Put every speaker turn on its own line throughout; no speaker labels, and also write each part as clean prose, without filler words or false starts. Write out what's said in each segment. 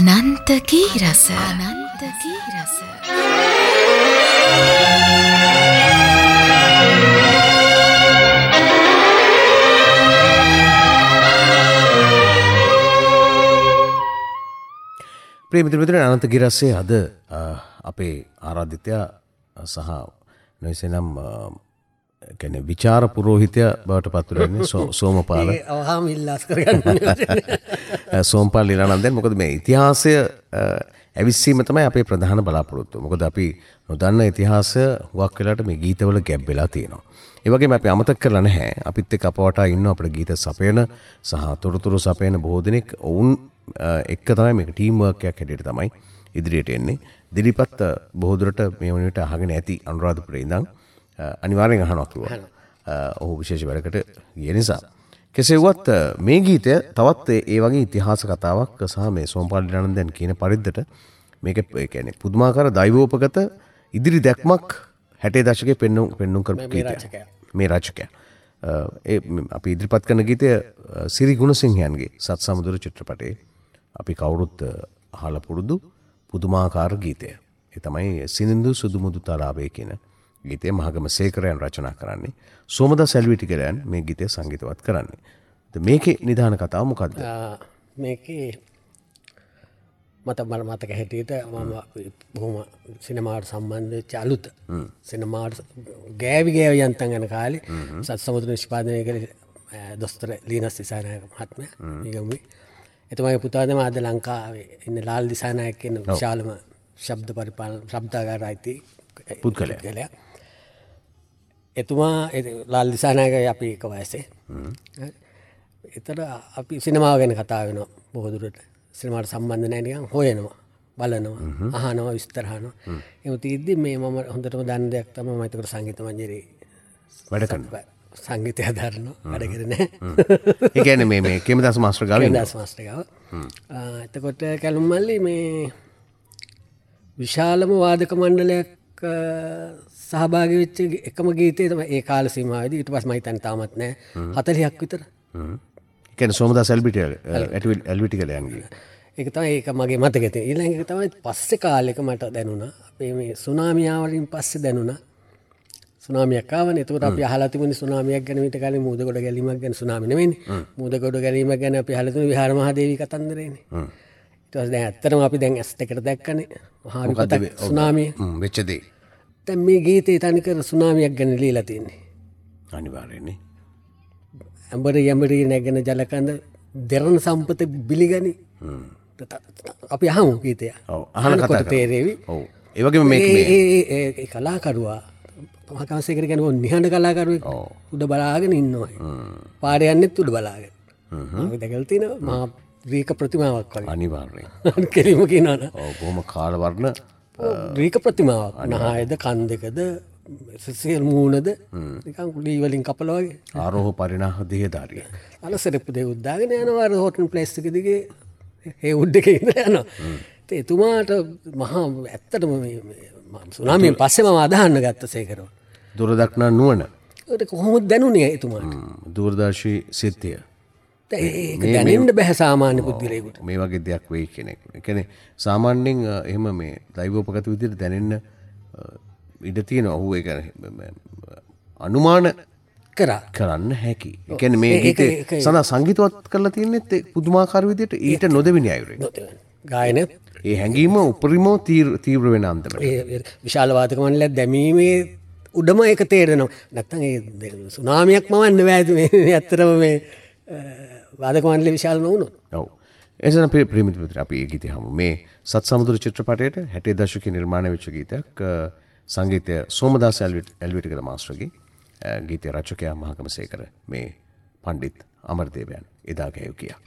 අනන්ත ගී රස අනන්ත ගී රස
ප්‍රිය මිත්‍රයන් අනන්ත ගී රසයේ අද අපේ ආරාධිතයා සහ නොයිසෙනම් කියන්නේ විචාර පුරෝහිතය බවට පත් වෙන්නේ සෝමපාල
අවහාම ඉල්ලාස් කරගන්න
සෝමපාල ලිරානන්දන්. මොකද මේ ඉතිහාසය ඇවිස්සීම තමයි අපේ ප්‍රධාන බලාපොරොත්තුව. මොකද අපි නොදන්න ඉතිහාසය හුඟක් වෙලාට මේ ගීතවල ගැබ් වෙලා තියෙනවා. ඒ වගේම අපි අමතක කරලා නැහැ අපිත් එක්ක අපවටා ඉන්න අපේ ගීත සපයන සහ තොරතුරු සපයන බොහෝ දෙනෙක් ඔවුන් එක්ක තමයි මේක ටීම් වර්ක් එකක් හැටියට තමයි ඉදිරියට එන්නේ. දිලිපත් බොහෝ දුරට මේ වුණේට අහගෙන ඇති අනුරාධපුරේ ඉඳන් අනිවාර්යෙන් අහනවා කිව්වා. ඔහු විශේෂ වැඩකට ගිය නිසා. කෙසේ වුවත් මේ ගීතය තවත් ඒ වගේ ඉතිහාස කතාවක් සහ මේ සෝමපාල ලිරානන්දන් කියන පරිද්දට මේක ඒ කියන්නේ පුදුමාකාර දෛවෝපගත ඉදිරි දැක්මක් 60 දශකයේ පෙන්නුම් කරපු ගීතයක්. මේ රචකයා. අපි ඉදිරිපත් කරන ගීතය සිරි ගුණසිංහයන්ගේ සත් සමුදුර චිත්‍රපටයේ අපි කවුරුත් අහලා පුරුදු පුදුමාකාර ගීතය. ඒ තමයි සිනිඳු සුදුමුදු තලාවේ කියන ගීතය මහගම සේකරයන් රචනා කරන්නේ. සෝමදාස් ඇල්විටිකරයන් මේ ගීතය සංගීතවත් කරන්නේ. මේකේ නිදාන කතාව මොකද්ද?
මේකේ මතක හැටියට මම බොහොම සිනමාවට සම්බන්ධ වෙච්ච අලුත සිනමාවට ගෑවි යන්තම් යන කාලේ සත් සමුද්‍ර නිෂ්පාදනය කළ දොස්තර ලීනස් දිසානායක මහත්මයා ඊගොමි එතුමාගේ පුතා තමයි අද ලංකාවේ ඉන්න ලාල් දිසානායක කියන විශාලම ශබ්ද පරිපාලන ශබ්දාගාරයිති පුද්ගලයා. එතුමා ලාල් දිසානායක අපි එක වයසේ. ඒතර අපි සිනමාව ගැන කතා වෙනවා බොහෝ දුරට. සිනමාවට සම්බන්ධ නැහැ නිකන් හොයනවා බලනවා අහනවා විස්තර අහනවා. එහෙම තියෙද්දි මේ මම හොඳටම දන්න දෙයක් තමයි මම ඒකට සංගීත මංජරේ
වැඩ කරනවා.
සංගීතය හදාරනවා වැඩ කරන්නේ.
ඒ කියන්නේ මේ කේමදාස මාස්ටර් ගාව ඉන්නවා.
කේමදාස මාස්ටර් ගාව. එතකොට කැලුම් මල්ලි මේ විශාලම වාදක මණ්ඩලයක් සහභාගී වෙච්ච එකම ගීතය තමයි ඒ කාල සීමාවේදී. ඊට පස්සේ මම හිතන්නේ තාමත් නැහැ 40ක් විතර.
කියන්නේ සෝමදාස් ඇල්විටිකලයන්ගේ.
ඒක තමයි ඒක මගේ මතකයේ තියෙන. ඊළඟ එක තමයි පස්සේ කාලෙක මට දැනුණා. අපේ මේ සුනාමිය වලින් පස්සේ දැනුණා. සුනාමියක් ආවනේ. ඒකට අපි අහලා තිබුණේ සුනාමියක් ගැන ඊට කලින් මූදගොඩ ගැලීමක් ගැන සුනාමි නෙවෙයිනේ. මූදගොඩ ගැලීමක් ගැන අපි අහලා තිබුණේ විහාර මහදේවී කතන්දරේනේ. ඊට පස්සේ දැන් ඇත්තටම අපි දැන් ඇස් දෙකට දැක්කනේ. මහා විපතක් සුනාමිය.
වෙච්ච දේ.
දැන් මේ ගීතේ තනිකර සුනාමියක් ගැන ලියලා තියෙන්නේ.
අනිවාර්යයෙන්නේ.
ඇඹරි නැගෙන ජලකඳ දෙරණ සම්පත බිලිගනි. අපි අහමු ගීතය.
ඔව් අහන කතා
තේරෙවි.
ඔව්. ඒ වගේම
මේ කලාකරුවා මහකමසේකර කියන්නේ නිහඬ කලාකරුවෙක් උඩ බලාගෙන ඉන්නවා. පාරේ යන්නෙත් උඩ බලාගෙන. මම දැකලා තිනවා මහා ග්‍රීක ප්‍රතිමාවක් වගේ.
අනිවාර්යයෙන්.
කෙලිම කියනවනේ.
ඔව් බොහොම කාලවර්ණ
ග්‍රීක ප්‍රතිමාවක්. නහයද කන් දෙකද සිල් මූණද නිකන් කුලී වලින් කපලා වගේ.
ආරෝහ පරිණාහ දෙහදාරිය.
අලසරප්පු දෙක උද්දාගෙන යනවා අර හෝටල් ප්ලේස් එක දිගේ ඒ උඩ එකේ ඉඳලා යනවා. ඒ එතුමාට මහා ඇත්තටම මේ සුනාමියෙන් පස්සේ මම අදහන්න ගත්ත සේකරව.
දුරදක්නා නුවණ.
ඒක කොහොමද දැනුනේ එතුමාට?
දූරදර්ශී සිද්ධිය.
ඒක දැනෙන්න බෑ සාමාන්‍ය පුද්ගලයෙකුට.
මේ වගේ දෙයක් වෙයි කෙනෙක්. ඒ කියන්නේ සාමාන්‍යයෙන් එහෙම මේ දෛවෝපගත විදිහට දැනෙන්න ඉඩ තියෙනවා. ඔහු ඒක අනුමාන කරන්න හැකි. ඒ කියන්නේ මේ ගීතේ සනා සංගීතවත් කරලා තියෙනෙත් පුදුමාකාර විදිහට ඊට නොදෙවෙනි අයුරේ.
ගායන
ඒ හැඟීම උපරිම තීව්‍ර වෙන අන්දමට.
ඒ විශාල වාදක මණ්ඩලයක් දැමීමේ උඩම ඒක තේරෙනවා. නැත්තම් ඒ සුනාමියක් මවන්න බෑ මේ ඇත්තටම මේ වාදක මණ්ඩලය විශාල නොවුනොත්.
ඔව්. එසන ප්‍රිය මිත්‍රයෝ අපි ඒ ගීතය හමු. මේ සත් සමුදුර චිත්‍රපටයේට 60 දශකයේ නිර්මාණය වෙච්ච ගීතයක්. සංගීතය සෝමදාස් ඇල්විටිකර මාස්ටර්ගේ. ගීතය රචකයා මහකමසේකර මේ පණ්ඩිත් අමරදේවයන් එදා ගැයූ කියා.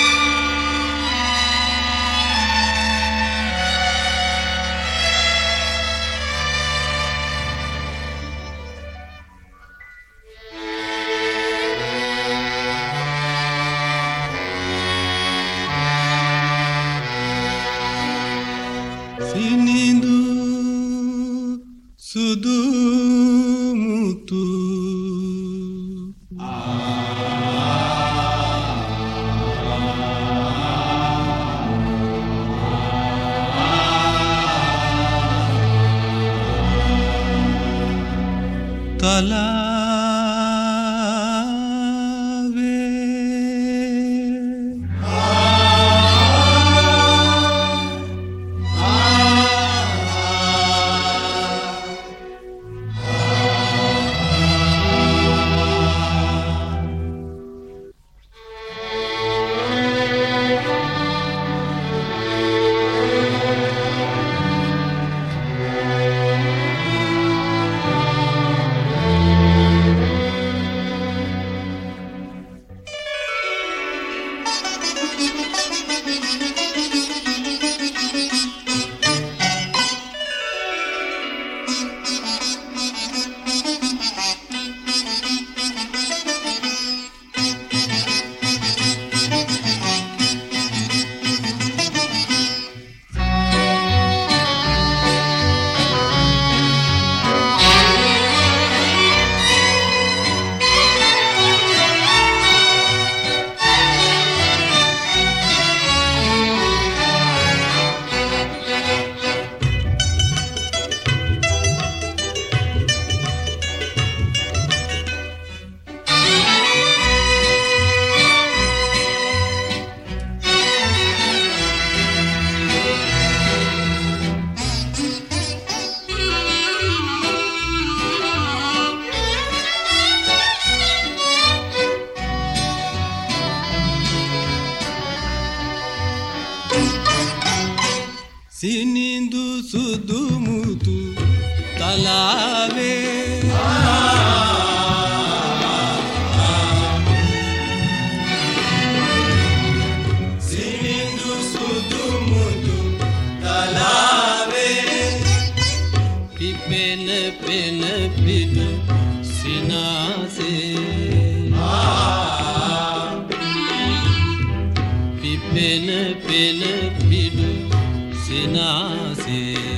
සිනිඳු සුදු මුතු සිනිඳු සුදු මුතු තලාවේ සිනිඳු සුදු මුතු තලාවේ පිපෙන පෙන පිටු සිනාසේ පිපෙන පෙන පිටු සිනාසේ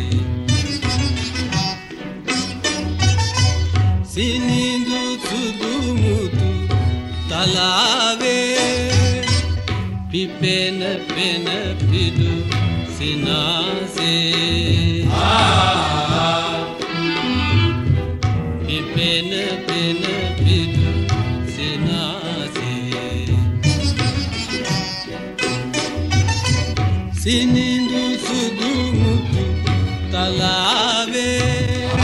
සිනිඳු සුදු මුතු තලාවේ පිපෙන පෙන පිටු සිනාසේ පිපෙන පෙන පිටු සිනාසේ සිනිඳු සුදු මුතු තලාවේ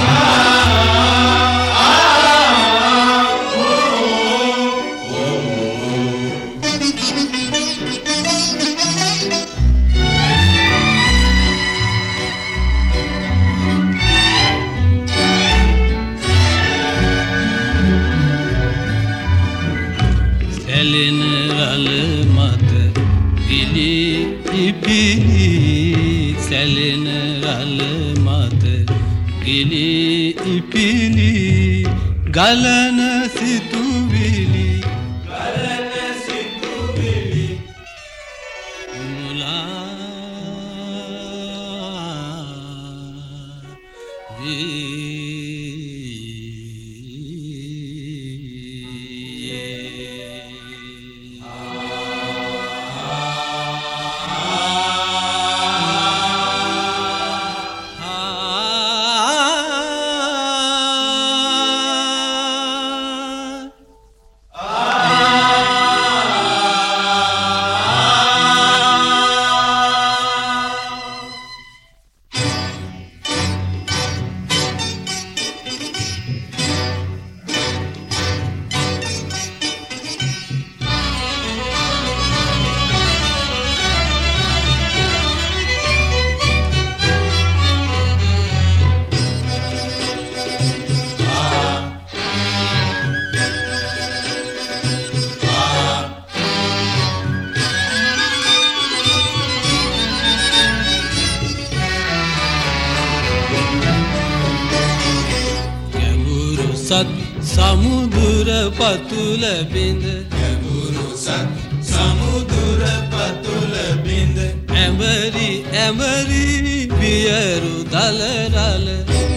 සැලෙන රළ මත ගිලි ඉපිලි සැලෙන රළ මත ගිලි ඉපිලි ගලන සිතුවිලි මුලා සමුදුර පතුල බිඳ ගැඹුරු සත් සමුදුර පතුල බිඳ ඇඹරි ඇඹරි වියරු දලරල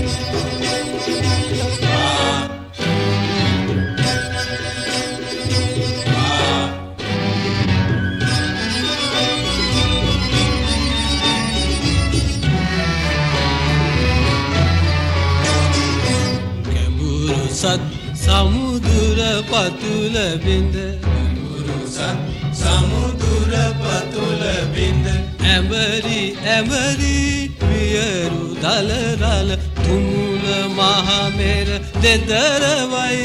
ගැඹුරු සත් සමුදුර පතුල බිඳ සමුදුර පතුල බිඳ ඇඹරි ඇඹරි වියරු දලරල තුමුල මහමෙර දෙදරවයි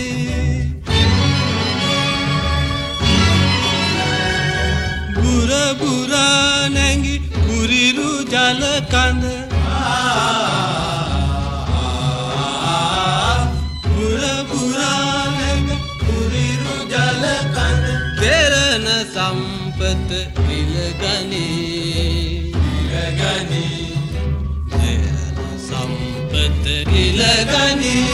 බුර බුරා නැඟි කුරිරු ජල කඳ දෙරණ සම්පත ඉලගනී දෙරණ සම්පත ඉලගනී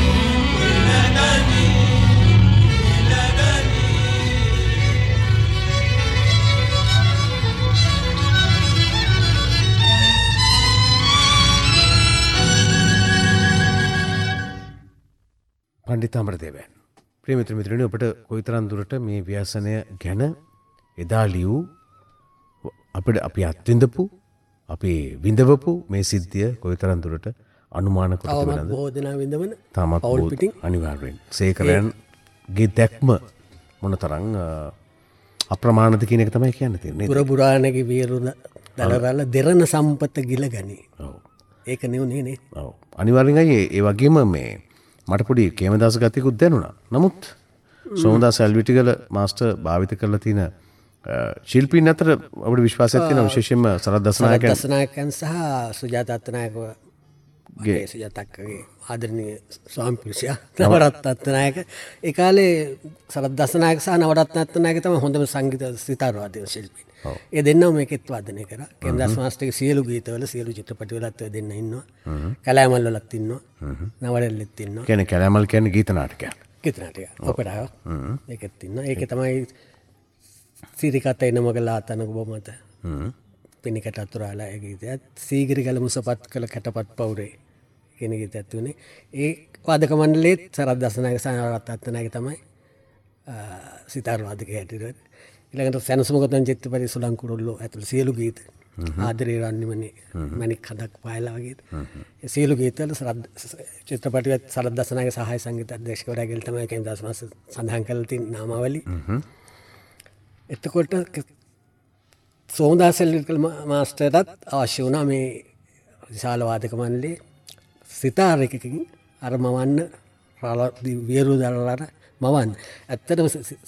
පණ්ඩිත අමරදේවයන් ප්‍රිය මිත්‍රයනි ඔබට කොයිතරම් දුරට මේ ව්‍යසනය ගැන එදා ලියූ අපිට අපි අත්විඳපු අපි විඳවපු මේ සිද්ධිය කොයිතරම් දුරට අනුමාන කොට තිබෙනවද?
බොහෝ දෙනා විඳවන
තාමත්
පවුල් පිටින්
අනිවාර්යෙන් සේකරයන්ගේ දැක්ම මොනතරම් අප්‍රමාණද කියන එක තමයි කියන්න තියෙන්නේ.
පුර පුරාණගේ වීරුද දලරල දෙරණ සම්පත ගිල ගනී. ඒක නෙවුනේ නේ.
ඔව්. අනිවාර්යෙන් ඒ වගේම මේ මට පොඩි කේමදාස ගතියකුත් දැනුණා. නමුත් සෝමදාස ඇල්විටිගල මාස්ටර් භාවිත කරලා තියෙන ශිල්පීන් අතර අපට විශ්වාසයක් තියෙනවා විශේෂයෙන්ම සරත් දසනායකයන්
දසනායකයන් සහ සුජාත අත්තනායකගේ සුජාතක්කගේ ආදරණීය ස්වාමි පුරුෂයා නවරත්න අත්තනායක ඒ කාලේ සරත් දසනායක සහ නවරත්න අත්තනායක තමයි හොඳම සංගීත සිතාර වාදන ශිල්පීන්. ඒ දෙන්නම මේකෙත් වාදනය කරා. කේන්ද්‍රස් මාස්ටර්ගේ සියලු ගීතවල සියලු චිත්‍රපටිවලත් ඔය දෙන්න ඉන්නවා. කැලෑමල් වලත් ඉන්නවා. නවරෙල්ලෙත් ඉන්නවා.
කියන්නේ කැලෑමල් කියන්නේ ගීත නාටකයක්.
ගීත නාටකයක්. ඔපෙරාව. ඒකෙත් ඉන්නවා. ඒකේ තමයි සිරිකත එන මගලා තනක බොමත. පිනිකට අතුරාලා ඒ ගීතයත් සීගිරි ගල මුසපත් කළ කැටපත් පවුරේ කියන ගීතයත් තුනේ. ඒ වාදක මණ්ඩලයේත් සරත් දසනායක සහ නවරත්න අත්තනායක තමයි සිතාර වාදකයා හැටියට. ඊළඟට සැනසුමගතන් චිත්‍රපටි සුලංකුරුල්ලෝ ඇතුළු සියලු ගීත ආදරේ රන්නිමනේ මණික් හදක් පායලා වගේ ඒ සියලු ගීතවල චිත්‍රපටියත් සරත් දසනායක සහාය සංගීත අධ්‍යක්ෂකවරයාගෙන් තමයි කේන්ද්‍රස් මාස්ටර් සඳහන් කරලා තියෙන නාමාවලි. එතකොට සෝමදාස සෙල්විකල් මාස්ටර්ටත් අවශ්‍ය වුණා මේ විශාල වාදක මණ්ඩලයේ සිතාර එකකින් අර මවන්න වියරු දරලාට මවන්න. ඇත්තටම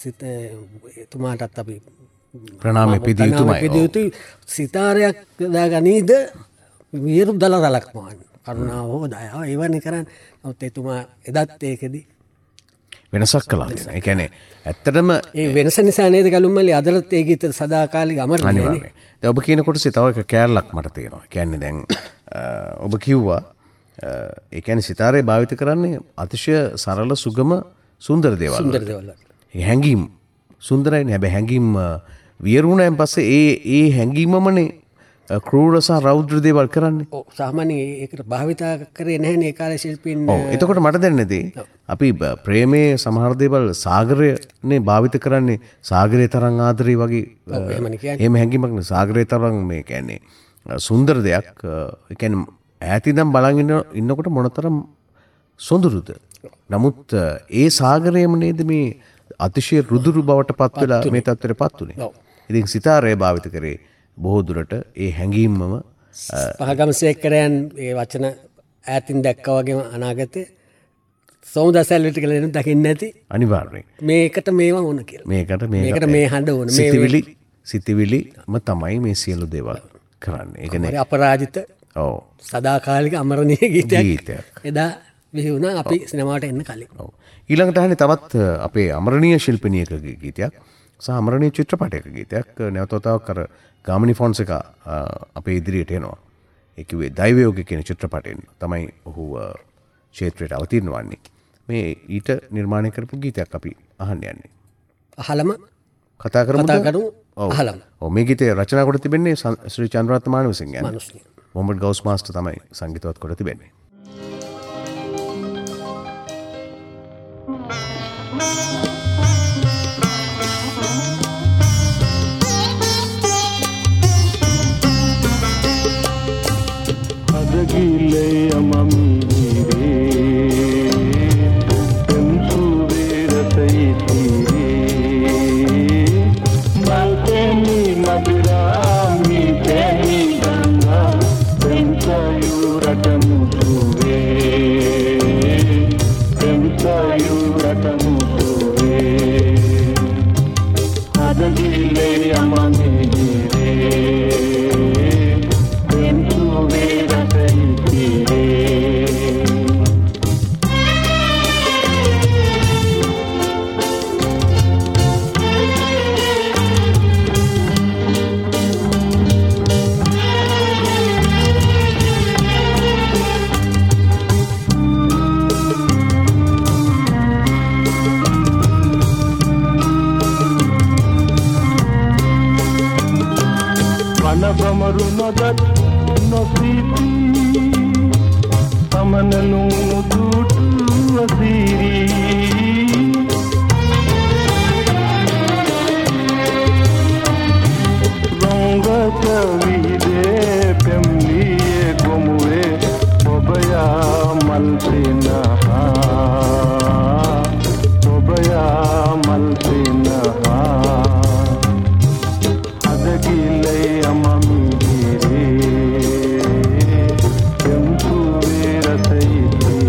එතුමාටත් අපි
ප්‍රණාමය පිදිය යුතුයි.
සිතාරයක් දාගනීද වියරු දලරලක් මවන්න. කරුණාව හෝ දයාව ඒවනේ කරන්නේ. නමුත් එතුමා එදත් ඒකෙදි
වෙනසක් කළා. ඒ කියන්නේ ඇත්තටම
ඒ වෙනස නිසා නේද ගලුම්මලි අදලත් ඒ ගීත සදාකාලික අමරණනේ.
දැන් ඔබ කියන කොටසේ තව එක කෑල්ලක් මට තියෙනවා. කියන්නේ දැන් ඔබ කිව්වා ඒ කියන්නේ සිතාරේ භාවිත කරන්නේ අතිශය සරල සුගම සුන්දර දේවල්.
සුන්දර දේවල්.
ඒ හැංගීම් සුන්දරයිනේ. හැබැයි හැංගීම් වියරුණාන් පස්සේ ඒ හැංගීමමනේ ක්‍රූර සහ රෞද්‍ර දේවල් කරන්නේ.
ඔව් සාමාන්‍යයෙන් ඒකට භාවිතා කරේ නැහැනේ ඒ කාලේ ශිල්පීන්.
ඔව් එතකොට මට දැනෙන්නේ අපි ප්‍රේමයේ සමහර දේවල් සාගරයනේ භාවිත කරන්නේ සාගරයේ තරම් ආදරේ වගේ. එහෙම හැංගීමක් නේ. සාගරයේ තරම් මේ කියන්නේ සුන්දර දෙයක්. ඒ කියන්නේ ඈතින්දම් බලන් ඉන්නකොට මොනතරම් සොඳුරුද. නමුත් ඒ සාගරයම නේද මේ අතිශය රුදුරු බවට පත් වෙලා මේ තත්ත්වයට පත් උනේ. ඉතින් සිතාරය භාවිත කරේ බොහෝ දුරට ඒ හැඟීම්මම
පහගමසේකරයන් ඒ වචන ඈතින් දැක්කා වගේම අනාගතේ සෝමදාස සෙල්විකල් දෙනු දකින්න නැති
අනිවාර්යයෙන්.
මේකට මේවා ඕන කියලා. මේකට මේ හඬ ඕන.
සිතිවිලිම තමයි මේ සියලු දේවල් කරන්නේ. ඒ කියන්නේ
අපරාජිත
ඔව්
සදාකාලික අමරණීය ගීතයක්. එදා විහි වුණා අපි සිනමාවට එන්න කලින්.
ඔව් ඊළඟට අහන්නේ තවත් අපේ අමරණීය ශිල්පිනියකගේ ගීතයක් සහ අමරණීය චිත්‍රපටයක ගීතයක් නැවතතාවක් අර ගාමිණි ෆොන්සේකා අපේ ඉදිරියට එනවා. ඒ කිව්වේ දෛවයෝග කියන චිත්‍රපටයෙන් තමයි ඔහු ක්ෂේත්‍රයට අවතීර්ණ වන්නේ. මේ ඊට නිර්මාණය කරපු ගීතයක් අපි අහන්න යන්නේ.
අහලම
කතා කරමු.
අහලම.
ඔව් මේ ගීතය රචනා කොට තිබෙන්නේ ශ්‍රී චන්ද්‍රරත්න මානවසිංහ. මොහමඩ් ගවුස් මාස්ටර් තමයි සංගීතවත් කොට තිබෙන්නේ.
Thank you.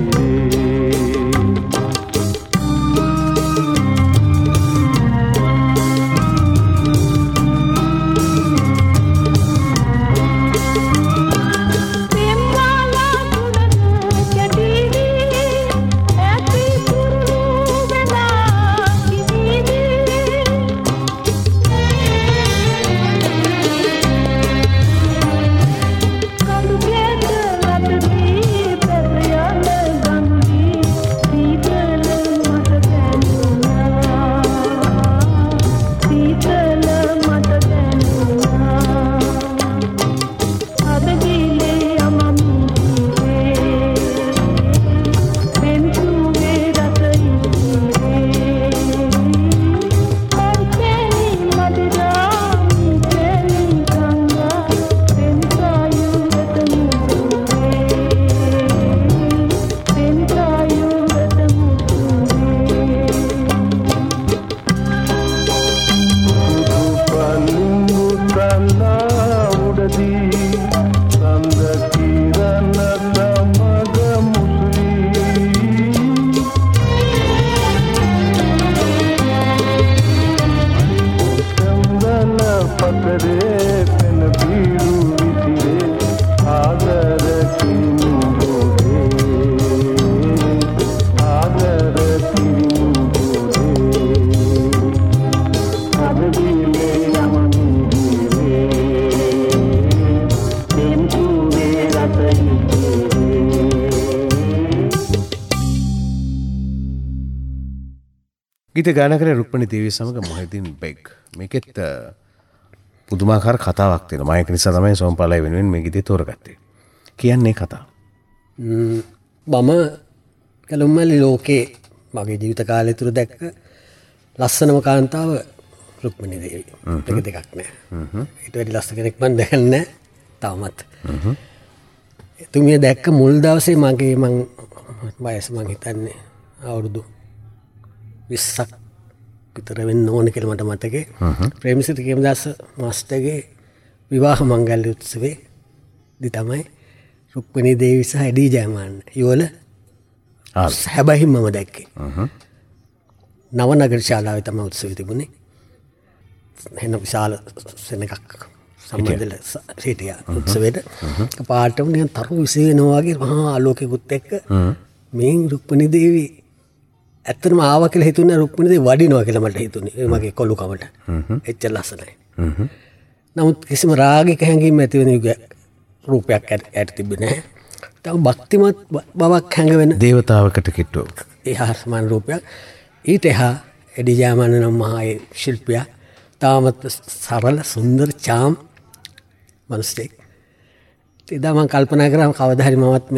ගීත ගායනා කරේ රුක්මනී දේවිය සමග මොහිදින් බෙග්. මේකෙත් පුදුමාකාර කතාවක් තියෙනවා. මම ඒක නිසා තමයි සෝම්පාලයි වෙනුවෙන් මේ ගීතේ තෝරගත්තේ. කියන්නේ කතාව.
මම කැලුම්මැලි ලෝකේ මගේ ජීවිත කාලය තුර දැක්ක ලස්සනම කාන්තාව රුක්මනී දේවී. දෙක දෙකක් නෑ. ඊට වැඩි ලස්සන කෙනෙක් මම දැකන්නේ නෑ තාමත්. එතුමිය දැක්ක මුල් දවසේ මගේ වයස මං හිතන්නේ අවුරුදු 20ක් විතර වෙන්න ඕන කියලා මට මතකේ. ප්‍රේමසිරි කේමදාස මාස්ටර්ගේ විවාහ මංගල්‍ය උත්සවයේ දී තමයි රුක්මනී දේවී සහ එඩී ජයමාන්න යුවල හැබැයි මම දැක්කේ. නවනගර ශාලාවේ තමයි උත්සවය තිබුණේ. එහෙනම් විශාල සෙනඟක් සම්බන්ධල සිටියා උත්සවයට. පාටම නිකන් තරු විසිනවා වගේ මහා ආලෝකයකට එක්ක මේ රුක්මනී දේවී ඇත්තටම ආවා කියලා හිතුනේ රුක්මනී දේවී වඩිනවා කියලා මට හිතුනේ. ඒ මගේ කොළුකමට. එච්චර ලස්සනයි. නමුත් කිසිම රාගික හැඟීමක් ඇති වෙන රූපයක් ඇට තිබුණේ නැහැ. තව භක්තිමත් බවක් හැඟවෙන
දේවතාවකට කිට්ටුව.
ඒ හර්ෂමාන රූපයක්. ඊට එහා එඩී ජයමාන්න නම් මහා ශිල්පියා තාමත් සරල සුන්දර චාම් මනුස්සයෙක්. එදා මම කල්පනා කරා කවදා හරි මමත්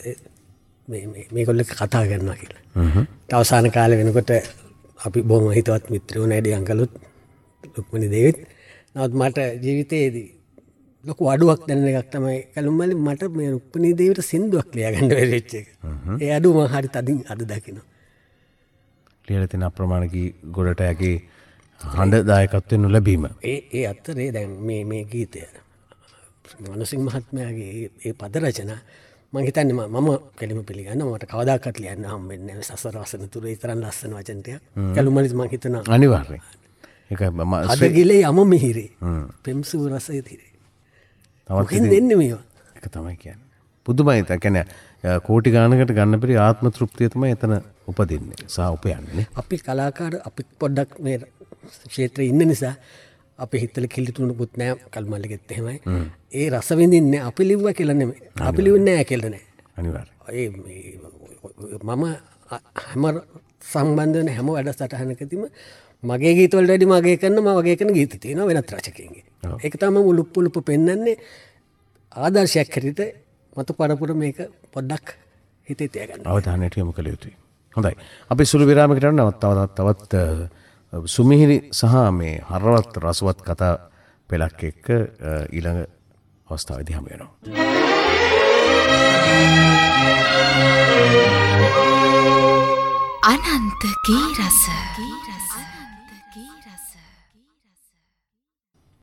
මේගොල්ලෝ කතා කරනවා කියලා. අවසාන කාලේ වෙනකොට අපි බොහොම හිතවත් මිත්‍රයෝ නැඩි අංකලුත් රුක්මනී දේවිත්. නමුත් මට ජීවිතේදී ලොකු අඩුවක් දැනෙන එකක් තමයි කැලුම්මැලි මට මේ රුක්මනී දේවිට සින්දුවක් ලියා ගන්න බැරි වෙච්ච එක. ඒ අඩුව මම හරි තදින් අද දකිනවා.
ලියලා තියෙන අප්‍රමාණ කී ගොඩට යකේ හඬ දායකත්වයෙන් නොලැබීම.
ඒ අතරේ දැන් මේ ගීතය මනසිංහ මහත්මයාගේ ඒ පද රචනා මම හිතන්නේ මම කෙලිම පිළිගන්නවා. මට කවදාකවත් ලියන්න හම්බෙන්නේ නැහැ. සසර වසන තුර ඒ තරම් ලස්සන වචන ටික. කැලුම්මැලි මම හිතනවා
අනිවාර්යයෙන්. ඒක
අද ගිලේ යම මිහිරේ. පෙම්සු රසය තිරේ. තවත් දෙන්නේ මේවා.
ඒක තමයි කියන්නේ. පුදුමයි. ඒ කියන්නේ කෝටි ගානකට ගන්න බැරි ආත්ම තෘප්තිය තමයි එතන උපදින්නේ. සහ උපයන්නේ.
අපි කලාකාර අපි පොඩ්ඩක් මේ ක්ෂේත්‍රයේ ඉන්න නිසා අපි හිතල කිලිතුණුකුත් නෑ කල්මල්ලිගෙත් එහෙමයි. ඒ රස විඳින්නේ අපි ලිව්වා කියලා නෙමෙයි. අපි ලිව්න්නේ නෑ කියලා නෑ.
අනිවාර්යයෙන්.
මම හැම සම්බන්ධ වෙන හැම වැඩසටහනකදීම මගේ ගීතවලට වැඩි මගේ කරන මම වගේ කරන ගීත තියෙනවා වෙනත් රචකයින්ගේ. ඒක තමයි මම උලුප්පුලුප්ප පෙන්වන්නේ ආදර්ශයක් හැටියට මතු පරපුර මේක පොඩ්ඩක් හිතේ තියාගන්න.
අවධානයට යොමු කළ යුතුයි. හොඳයි. අපි සුළු විරාමයකට යනවා. තවත් සුමිහිරි සහ මේ හරවත් රසවත් කතා පෙළක් එක්ක ඊළඟ අවස්ථාවේදී හමු වෙනවා.
අනන්ත ගී රස